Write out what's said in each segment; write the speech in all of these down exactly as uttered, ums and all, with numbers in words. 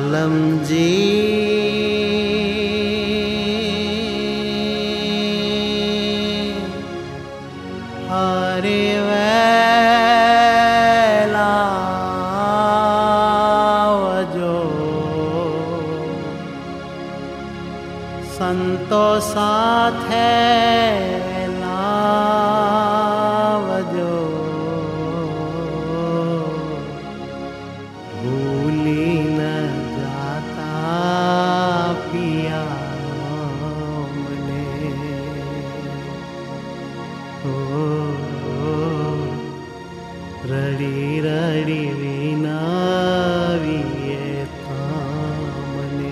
आलम जी हरे वेला वजो संतो साथे लावजो भूली न जाता पिया मने ओ, रड़ी रड़ी विनाविए थामने।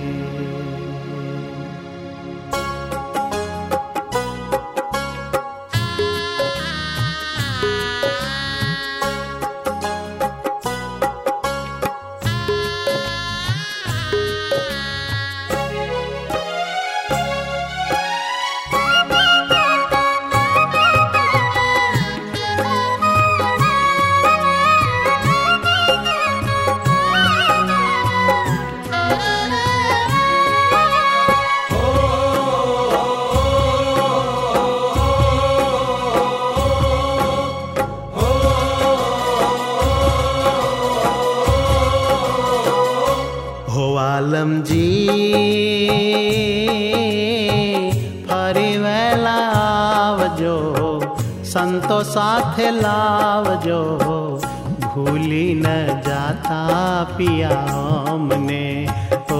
आलम जी फरी वेला आवजो संतो साथे लावजो भूली न जाता पिया मने ओ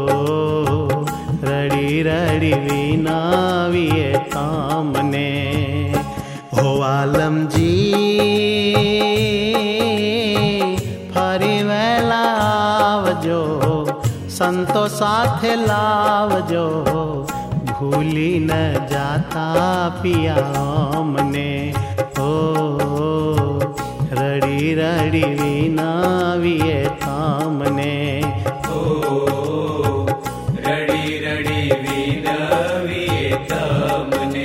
रड़ी रड़ी विनाविए तामने। हो आलम जी फरी वेला आवजो संतो साथे लावजो भूली न जाता पिया मने ओ रड़ी रड़ी विनाविए तामने ओ रड़ी रड़ी विनाविए तामने।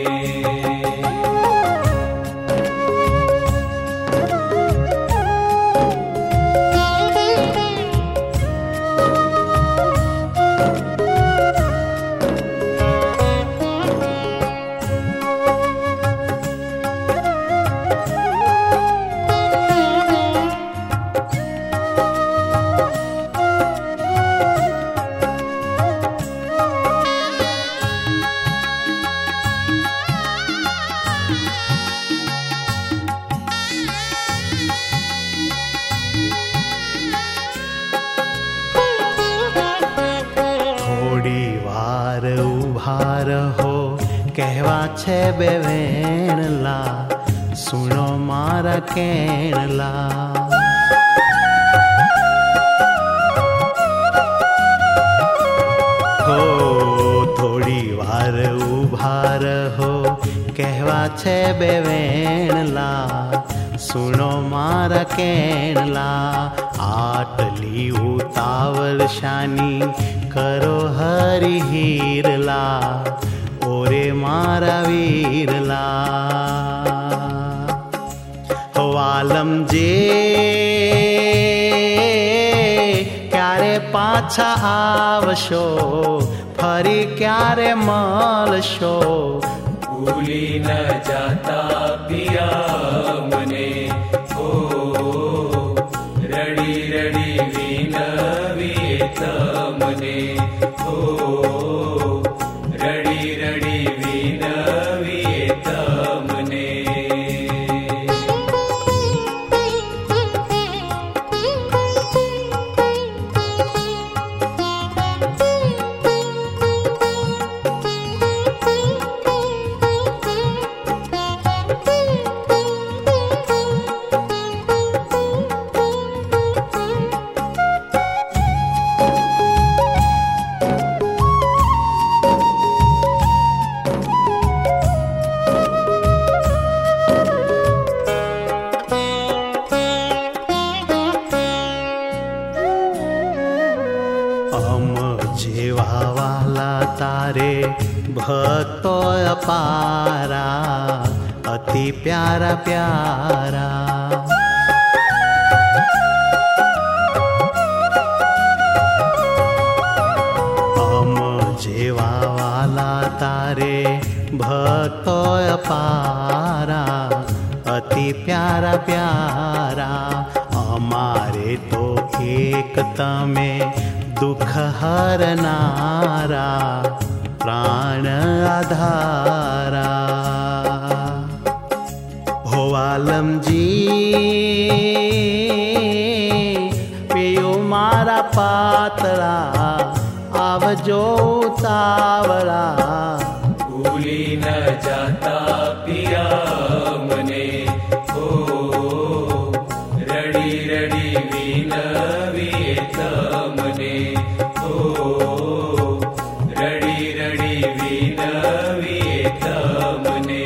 उभार हो कहवा छे बेवेणला सुनो मारा केणला हो थोड़ी वार उभार हो कहवा छे बेवेणला सुनो मारा केणला आटली उतावल शानी करो हरि हीरला ओरे मारा वीरला। हो आलम जे क्यारे पाछा आवशो फरी क्यारे मळशो भूली न जाता पिया मने ओ रड़ी रड़ी विनाविए तामने ओ रड़ी रड़ी विनाविए तामने। तारे भक्तो अपारा अति प्यारा प्यारा अपारा अति प्यारा प्यारा अमारे तो एक तमे दुख हरनारा प्राण आधारा हो आलम जी पियो मारा पातरा आवजो उतावरा भूली न जाता पिया मने हो रड़ी रड़ी विनवी तमने हो रड़ी रड़ी विनवी तमने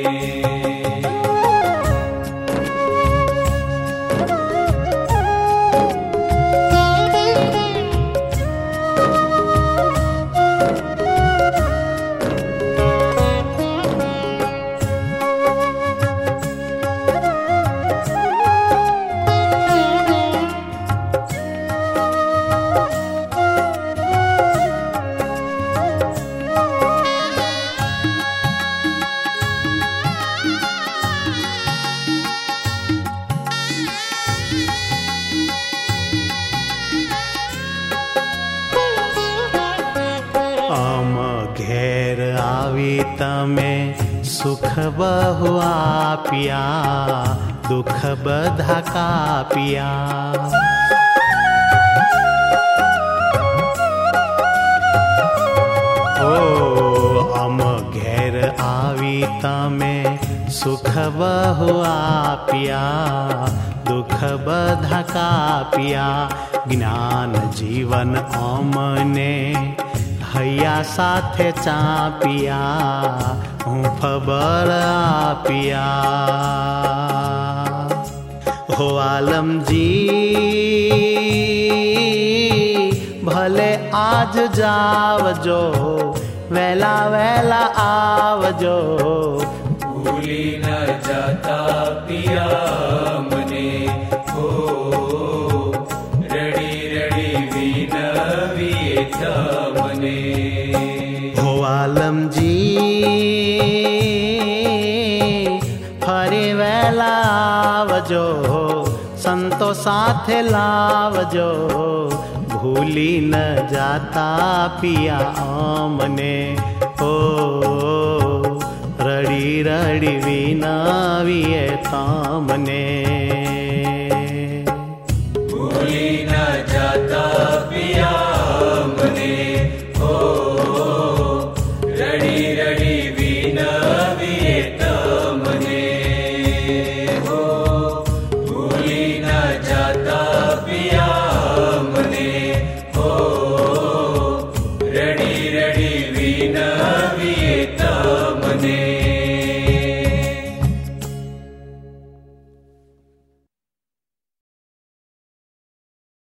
तमे सुख बहु आपिया दुख बधा कापिया ओ अम घेर आवी तमे सुख बहु आपिया दुख बधा कापिया ज्ञान जीवन अमने हैया साथे चापिया हूँफ बर आपिया हो आलम जी भले आज जावजो वेला वेला आवजो भूली न जाता पिया मने हो रड़ी रड़ी विनवी तमने हो आलम जी फरे वेला आवजो संतो साथे लावजो भूली न जाता पिया आमने ओ रड़ी रड़ी विनाविए तामने भूली न जाता पिया मने हो रड़ी रड़ी विनवी तमने हो भूली न जाता पिया मने हो रड़ी रड़ी विनवी तमने